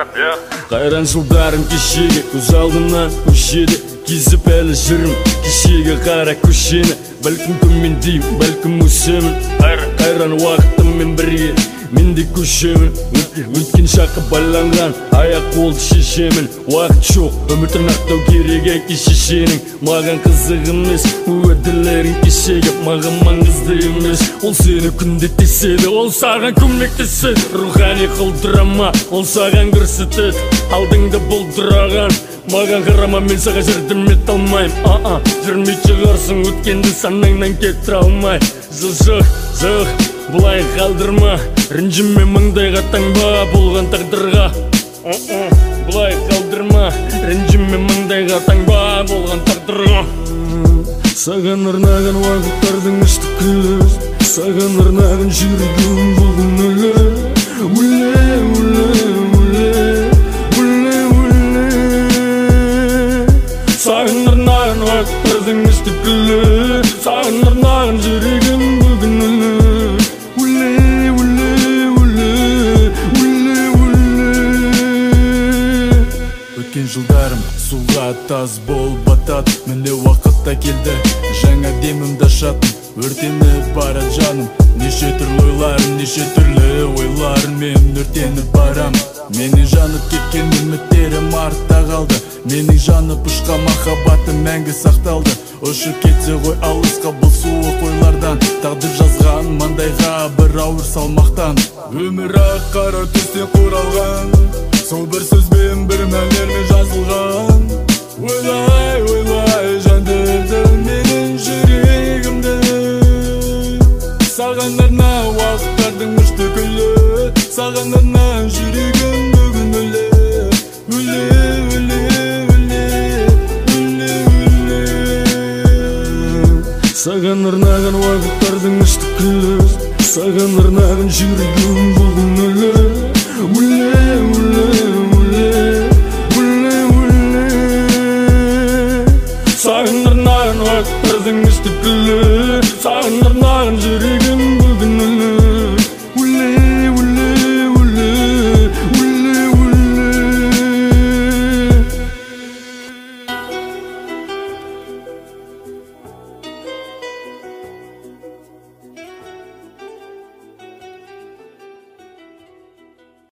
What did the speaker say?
Қайран жылдарым кешегі көз алдымнан көшеді, кезіп әлі жүрім кешегі қара көшені. Бәлкім төмендеймін, бәлкім өсемін, қайран уақытыммен бірге мен де көшемін. Өткен шақы байланған аяқ қолды шешемін. Уақыт жоқ, үмітін ақтау керек әке шешенің. Маған қызық емес уәделерің кешегі, маған маңызды емес. Ол сені күнде теседі, ол саған көмектеседі. Рухани құлдырама, ол саған көрсетеді. Алдыңды бұлдыраған маған қарама, мен саған жерді мет алмайым. Жүрмей шығарсың өткенді санаңнан кетір алмай. Жоқ, бұлай қалдырма, ренжіме маңдайға таңба болған тағдырға. Бұлай қалдырма, ренжіме маңдайға таңба болған тағдырға. Саған арнаған уақыттардың ішті күз, саған арнаған жүрегім бүгін өлі. Саған арнаған уақыттардың ішті күз, саған арнаған жүрегім бүгін өлі. Өткен жылдарым суға таз бол батат, менде уақытта келді жаңа демімді шатын. Өртеніп барат жаным, неше түрлі ойларым, мен өртеніп барам. Менің жанып кеткен үміттерім артта қалды, менің жанып ұшқан махаббатым мәңгі сақталды. Ұшып кетсе ғой алысқа бұл суық ойлардан, тағдыр жазған маңдайға бір ауыр салмақтан. Өмір ақ қара түстен құралған, сол бір сөзбен бір мәлермен жазылған. Ойлай жандырды менің жүрегімді. Саған арна уақыттардың ұшты күлі, саған арна жүрегім бүгін өлі. Саған арнаған уақыттардың ұшты күлі, саған арнаған жүрегім бүгін өлі. Саған арнаған уақыттардың ішті күлі, саған арнаған жүрегім бүгін өлі.